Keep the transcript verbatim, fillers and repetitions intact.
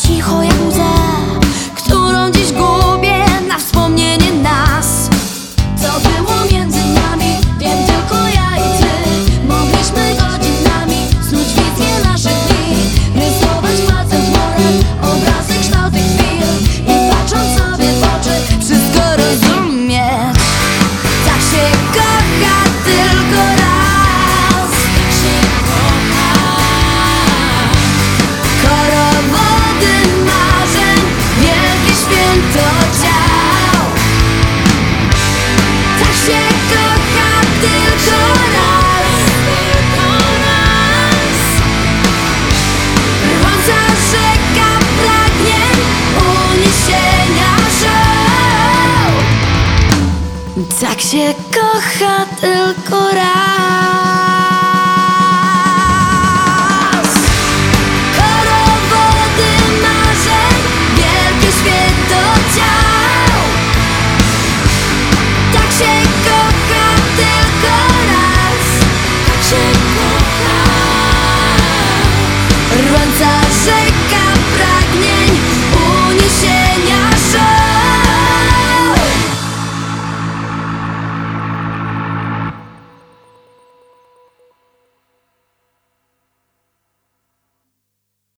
cicho jak łza, którą dziś gubię na wspomnienie nas. Co było między nami, wiem tylko ja i ty. Mogliśmy godzinami snuć wizję naszych dni, rysować palcem chmurę, obrazy, kształty chwil i patrząc sobie w oczy wszystko rozumieć. Tak się kocha tylko raz, się kocha. Korowody marzeń, wielkie święto ciał. Tak się kocha tylko raz, tylko raz. Rwąca rzeka pragnień, uniesienia żal. Tak się kocha